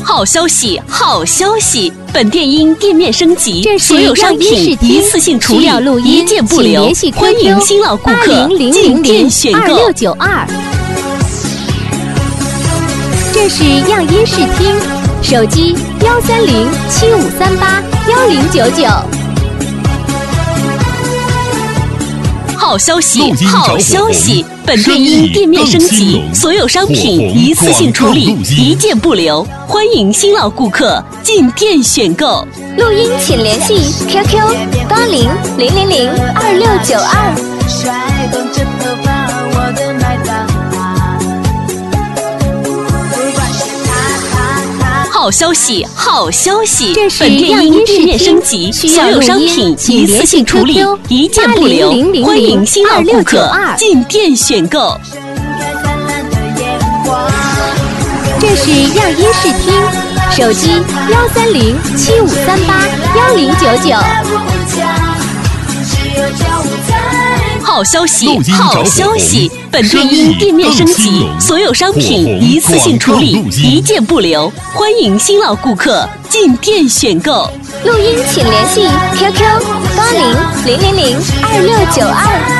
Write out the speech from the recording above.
好消息，好消息！本电音店面升级，所有商品一次性处理，一件不留。欢迎新老顾客进店选购。 2692。这是样音视听，手机13075381099。 好消息，好消息！本电音店面升级，所有商品一次性处理，一件不留。欢迎新老顾客进店选购。 录音请联系 QQ8000002692。 好消息，好消息！ 本电音店面升级，所有商品一次性处理，一件不留。欢迎新老顾客进店选购。 这是样音视听，手机13075381099。 好消息，好消息！本电音店面升级，所有商品一次性处理，一件不留。欢迎新老顾客进店选购。 录音请联系 QQ8000002692。